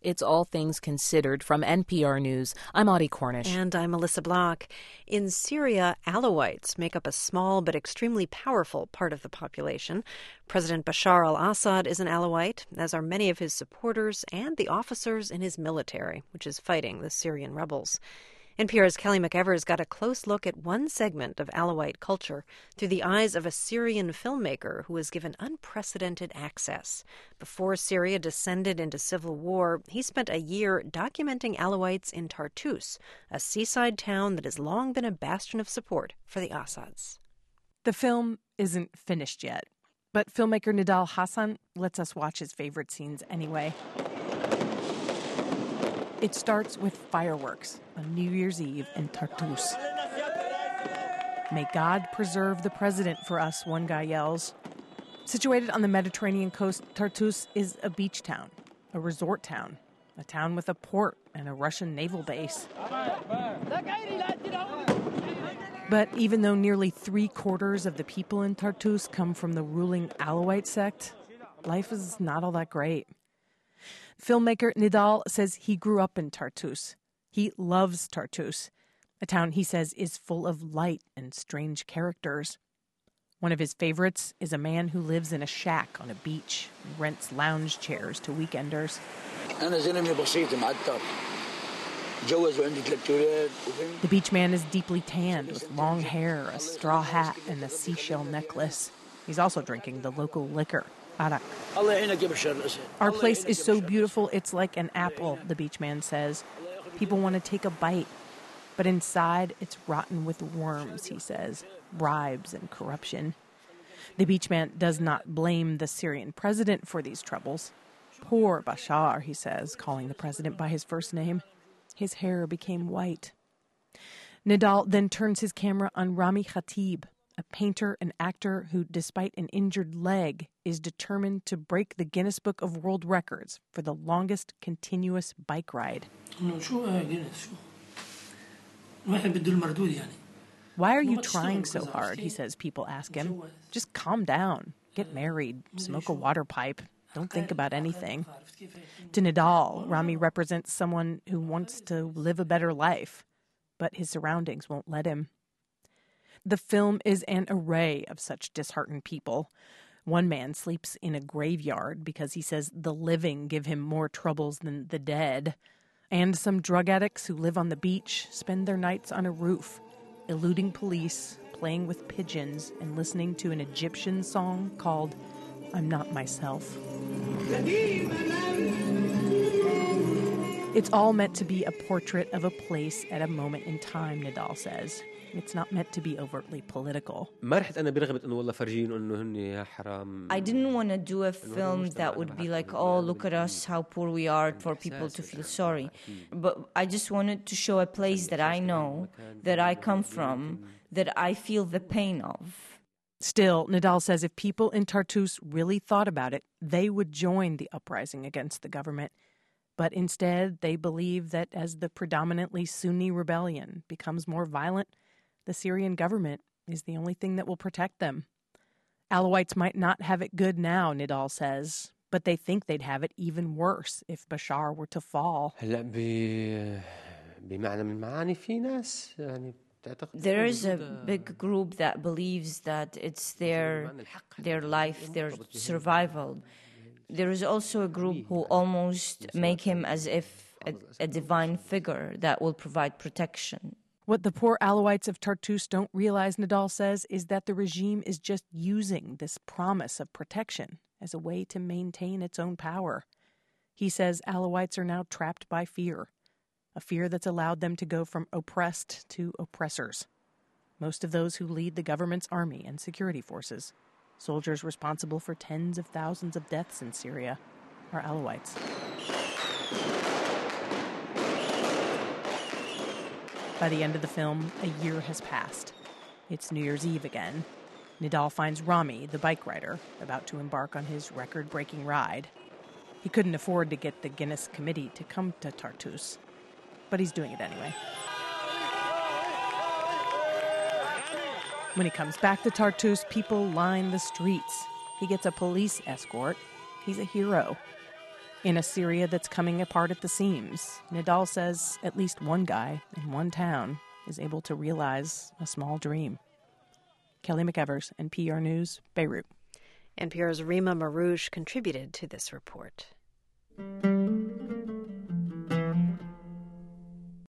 It's All Things Considered from NPR News. I'm Audie Cornish. And I'm Melissa Block. In Syria, Alawites make up a small but extremely powerful part of the population. President Bashar al-Assad is an Alawite, as are many of his supporters and the officers in his military, which is fighting the Syrian rebels. NPR's Kelly McEvers got a close look at one segment of Alawite culture through the eyes of a Syrian filmmaker who was given unprecedented access. Before Syria descended into civil war, he spent a year documenting Alawites in Tartus, a seaside town that has long been a bastion of support for the Assads. The film isn't finished yet, but filmmaker Nidal Hasan lets us watch his favorite scenes anyway. It starts with fireworks on New Year's Eve in Tartus. May God preserve the president for us, one guy yells. Situated on the Mediterranean coast, Tartus is a beach town, a resort town, a town with a port and a Russian naval base. But even though nearly 3/4 of the people in Tartus come from the ruling Alawite sect, life is not all that great. Filmmaker Nidal says he grew up in Tartus. He loves Tartus, a town he says is full of light and strange characters. One of his favorites is a man who lives in a shack on a beach and rents lounge chairs to weekenders. The beach man is deeply tanned with long hair, a straw hat, and a seashell necklace. He's also drinking the local liquor, arak. Our place is so beautiful, it's like an apple, the beach man says. People want to take a bite. But inside, it's rotten with worms, he says, bribes and corruption. The beach man does not blame the Syrian president for these troubles. Poor Bashar, he says, calling the president by his first name. His hair became white. Nidal then turns his camera on Rami Khatib, a painter and actor who, despite an injured leg, is determined to break the Guinness Book of World Records for the longest continuous bike ride. Why are you trying so hard, he says people ask him. Just calm down, get married, smoke a water pipe, don't think about anything. To Nidal, Rami represents someone who wants to live a better life, but his surroundings won't let him. The film is an array of such disheartened people. One man sleeps in a graveyard because he says the living give him more troubles than the dead. And some drug addicts who live on the beach spend their nights on a roof, eluding police, playing with pigeons, and listening to an Egyptian song called I'm Not Myself. It's all meant to be a portrait of a place at a moment in time, Nidal says. It's not meant to be overtly political. I didn't want to do a film that would be like, oh, look at us, how poor we are, for people to feel sorry. But I just wanted to show a place that I know, that I come from, that I feel the pain of. Still, Nidal says if people in Tartus really thought about it, they would join the uprising against the government. But instead, they believe that as the predominantly Sunni rebellion becomes more violent, the Syrian government is the only thing that will protect them. Alawites might not have it good now, Nidal says, but they think they'd have it even worse if Bashar were to fall. There is a big group that believes that it's their life, their survival. There is also a group who almost make him as if a divine figure that will provide protection. What the poor Alawites of Tartus don't realize, Nidal says, is that the regime is just using this promise of protection as a way to maintain its own power. He says Alawites are now trapped by fear, a fear that's allowed them to go from oppressed to oppressors. Most of those who lead the government's army and security forces, soldiers responsible for tens of thousands of deaths in Syria, are Alawites. By the end of the film, a year has passed. It's New Year's Eve again. Nidal finds Rami, the bike rider, about to embark on his record-breaking ride. He couldn't afford to get the Guinness Committee to come to Tartus, but he's doing it anyway. When he comes back to Tartus, people line the streets. He gets a police escort. He's a hero. In a Syria that's coming apart at the seams, Nidal says at least one guy in one town is able to realize a small dream. Kelly McEvers, NPR News, Beirut. NPR's Rima Marouche contributed to this report.